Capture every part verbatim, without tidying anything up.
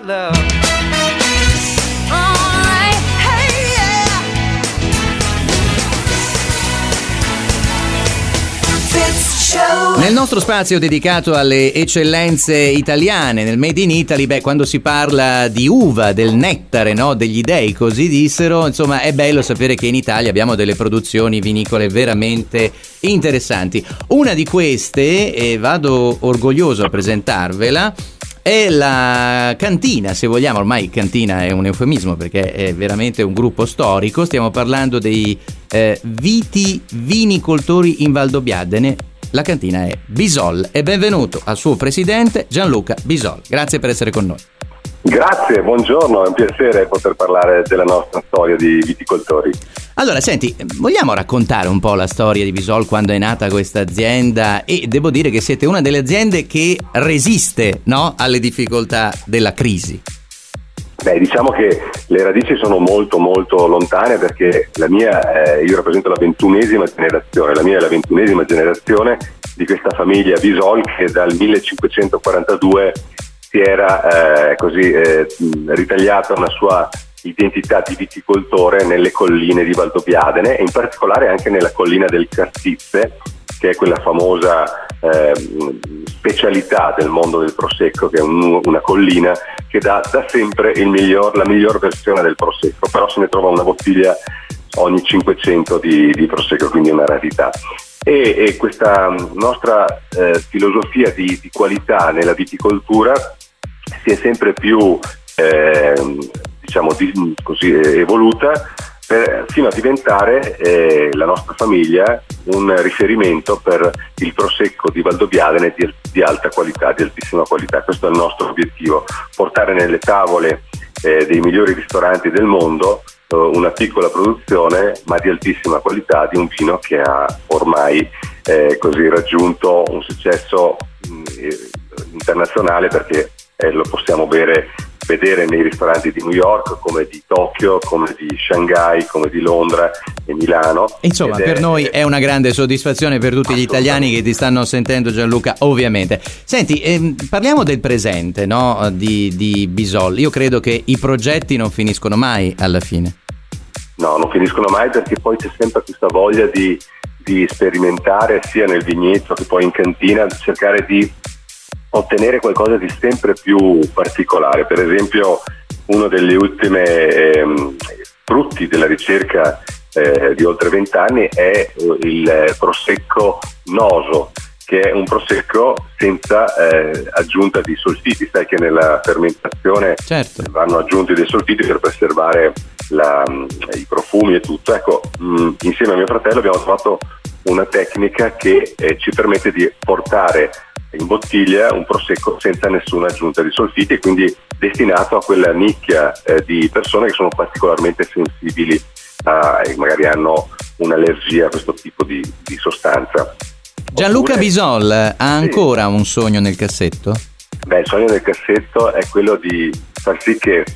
love. Alright, hey, yeah. Fitz Show. Nel nostro spazio dedicato alle eccellenze italiane, nel Made in Italy, beh, quando si parla di uva, del nettare, no? Degli dei, così dissero, insomma, è bello sapere che in Italia abbiamo delle produzioni vinicole veramente interessanti. Una di queste, e vado orgoglioso a presentarvela, è la Cantina, se vogliamo. Ormai Cantina è un eufemismo perché è veramente un gruppo storico. Stiamo parlando dei eh, viti vinicoltori in Valdobbiadene. La Cantina è Bisol e benvenuto al suo presidente Gianluca Bisol. Grazie per essere con noi. Grazie, buongiorno, è un piacere poter parlare della nostra storia di viticoltori. Allora, senti, vogliamo raccontare un po' la storia di Bisol, quando è nata questa azienda? E devo dire che siete una delle aziende che resiste, no, alle difficoltà della crisi. Beh, diciamo che le radici sono molto molto lontane, perché la mia, eh, io rappresento la ventunesima generazione, la mia è la ventunesima generazione di questa famiglia Bisol che dal millecinquecentoquarantadue si era eh, così eh, ritagliata una sua identità di viticoltore nelle colline di Valdobbiadene, e in particolare anche nella collina del Castizze, che è quella famosa eh, specialità del mondo del prosecco, che è un, una collina che dà da sempre il miglior, la miglior versione del prosecco, però se ne trova una bottiglia ogni cinquecento di, di prosecco, quindi è una rarità. E, e questa nostra eh, filosofia di, di qualità nella viticoltura si è sempre più eh, diciamo di, così evoluta, per, fino a diventare eh, la nostra famiglia un riferimento per il prosecco di Valdobbiadene di, di alta qualità, di altissima qualità. Questo è il nostro obiettivo: portare nelle tavole eh, dei migliori ristoranti del mondo eh, una piccola produzione ma di altissima qualità, di un vino che ha ormai eh, così raggiunto un successo mh, internazionale, perché eh, lo possiamo bere vedere nei ristoranti di New York, come di Tokyo, come di Shanghai, come di Londra e Milano. Insomma, per è, noi è una grande soddisfazione, per tutti gli italiani che ti stanno sentendo, Gianluca, ovviamente. Senti, ehm, parliamo del presente, no, di, di Bisol. Io credo che i progetti non finiscono mai alla fine. No, non finiscono mai, perché poi c'è sempre questa voglia di, di sperimentare, sia nel vigneto che poi in cantina, di cercare di ottenere qualcosa di sempre più particolare. Per esempio, uno degli ultimi ehm, frutti della ricerca eh, di oltre vent'anni è il prosecco Noso, che è un prosecco senza eh, aggiunta di solfiti. Sai che nella fermentazione certo. vanno aggiunti dei solfiti per preservare la, i profumi e tutto. Ecco, mh, insieme a mio fratello abbiamo trovato una tecnica che eh, ci permette di portare in bottiglia un prosecco senza nessuna aggiunta di solfiti, e quindi destinato a quella nicchia eh, di persone che sono particolarmente sensibili a, e magari hanno un'allergia a questo tipo di, di sostanza. Gianluca Oppure, Bisol ha ancora sì. un sogno nel cassetto? Beh, il sogno nel cassetto è quello di far sì che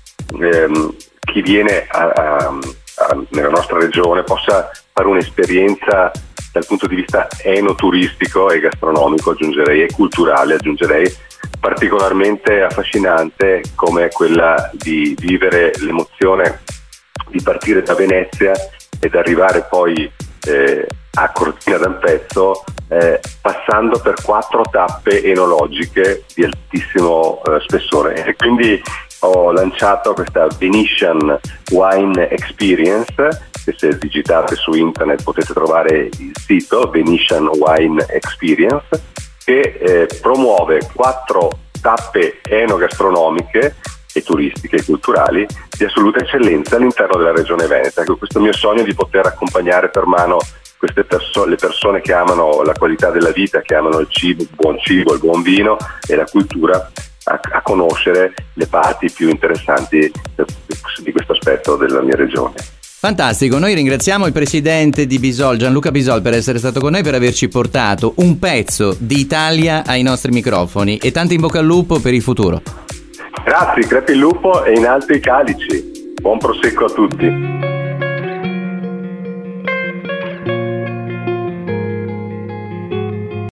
ehm, chi viene a, a, a, nella nostra regione possa fare un'esperienza dal punto di vista enoturistico e gastronomico, aggiungerei, e culturale, aggiungerei, particolarmente affascinante, come quella di vivere l'emozione di partire da Venezia ed arrivare poi eh, a Cortina d'Ampezzo, eh, passando per quattro tappe enologiche di altissimo eh, spessore. E quindi ho lanciato questa Venetian Wine Experience, che se digitate su internet potete trovare il sito Venetian Wine Experience, che eh, promuove quattro tappe enogastronomiche e turistiche e culturali di assoluta eccellenza all'interno della regione Veneta. Ecco, questo mio sogno di poter accompagnare per mano queste perso- le persone che amano la qualità della vita, che amano il cibo, il buon cibo, il buon vino e la cultura, a, a conoscere le parti più interessanti di questo aspetto della mia regione. Fantastico, noi ringraziamo il presidente di Bisol, Gianluca Bisol, per essere stato con noi, per averci portato un pezzo di Italia ai nostri microfoni, e tanto in bocca al lupo per il futuro. Grazie, crepi il lupo e in alto i calici. Buon prosecco a tutti.